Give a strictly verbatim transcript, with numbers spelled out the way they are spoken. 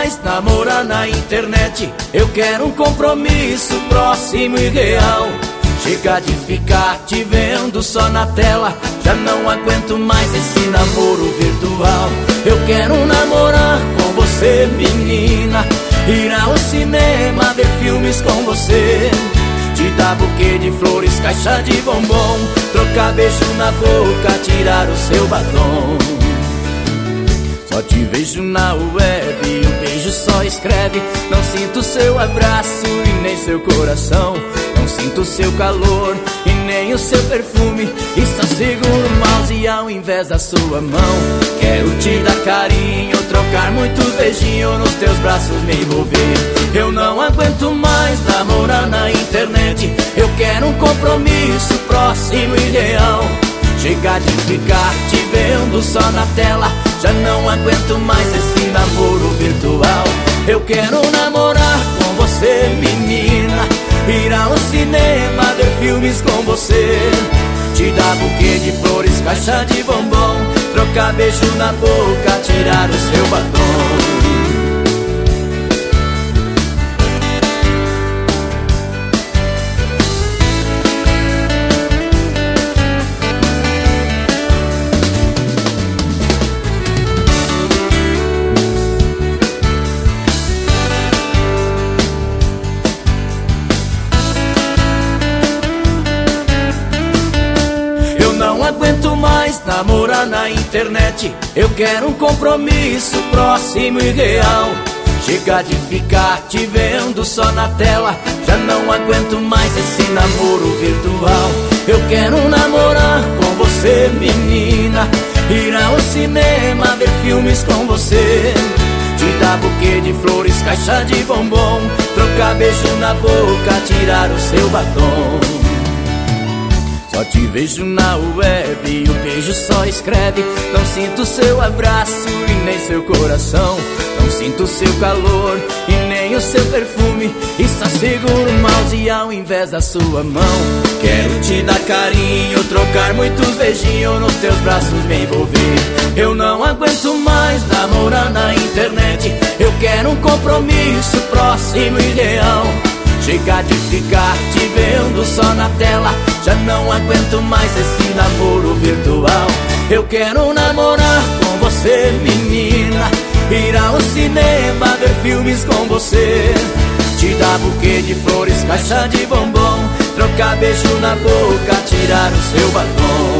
mais namorar na internet. Eu quero um compromisso próximo e real. Chega de ficar te vendo só na tela. Já não aguento mais esse namoro virtual. Eu quero namorar com você, menina, ir ao cinema, ver filmes com você, te dar buquê de flores, caixa de bombom, trocar beijo na boca, tirar o seu batom. Só te vejo na web e o beijo só escreve. Não sinto seu abraço e nem seu coração. Não sinto seu calor e nem o seu perfume. E só seguro o mouse ao invés da sua mão. Quero te dar carinho, trocar muito beijinho, nos teus braços me envolver. Eu não aguento mais namorar na internet. Eu quero um compromisso próximo e real. Chega de ficar te vendo só na tela. Já não aguento mais esse namoro virtual. Eu quero namorar com você, menina, ir ao cinema, ver filmes com você, te dar buquê de flores, caixa de bombom, trocar beijo na boca, tirar o seu batom. Não aguento mais namorar na internet. Eu quero um compromisso próximo e real. Chega de ficar te vendo só na tela. Já não aguento mais esse namoro virtual. Eu quero namorar com você, menina, ir ao cinema, ver filmes com você, te dar buquê de flores, caixa de bombom, trocar beijo na boca, tirar o seu batom. Só te vejo na web e o beijo só escreve. Não sinto seu abraço e nem seu coração. Não sinto seu calor e nem o seu perfume. E só seguro o mouse ao invés da sua mão. Quero te dar carinho, trocar muitos beijinhos, nos teus braços me envolver. Eu não aguento mais namorar na internet. Eu quero um compromisso próximo e real. Chega de ficar te vendo só na tela. Já não aguento mais esse namoro virtual. Eu quero namorar com você, menina, ir ao cinema, ver filmes com você, te dar buquê de flores, caixa de bombom, trocar beijo na boca, tirar o seu batom.